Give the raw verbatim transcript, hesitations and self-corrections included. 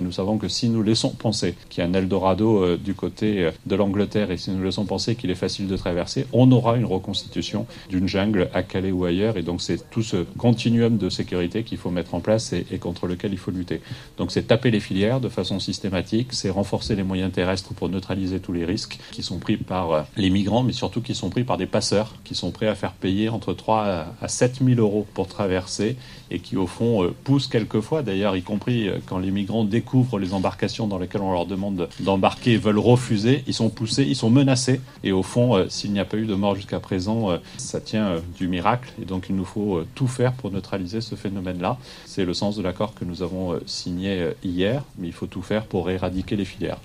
nous savons que si nous laissons penser qu'il y a un Eldorado euh, du côté euh, de l'Angleterre et si nous laissons penser qu'il est facile de traverser, on aura une reconstitution d'une jungle à Calais ou ailleurs. Et donc c'est tout ce continuum de sécurité qu'il faut mettre en place et, et contre lequel il faut lutter. Donc c'est taper les filières de façon systématique, c'est renforcer les moyens terrestres pour neutraliser tous les risques qui sont pris par euh, les migrants, mais surtout qui sont pris par des passeurs qui sont prêts à faire payer entre trois à sept mille euros pour traverser et qui au fond euh, poussent quelquefois, d'ailleurs y compris euh, quand les migrants découvrent les embarcations dans lesquelles on leur demande d'embarquer, veulent refuser, ils sont poussés, ils sont menacés et au fond euh, s'il n'y a pas eu de mort jusqu'à présent, euh, ça tient euh, du miracle et donc il nous faut euh, tout faire pour neutraliser ce phénomène-là. C'est le sens de l'accord que nous avons euh, signé euh, hier, mais il faut tout faire pour éradiquer les filières.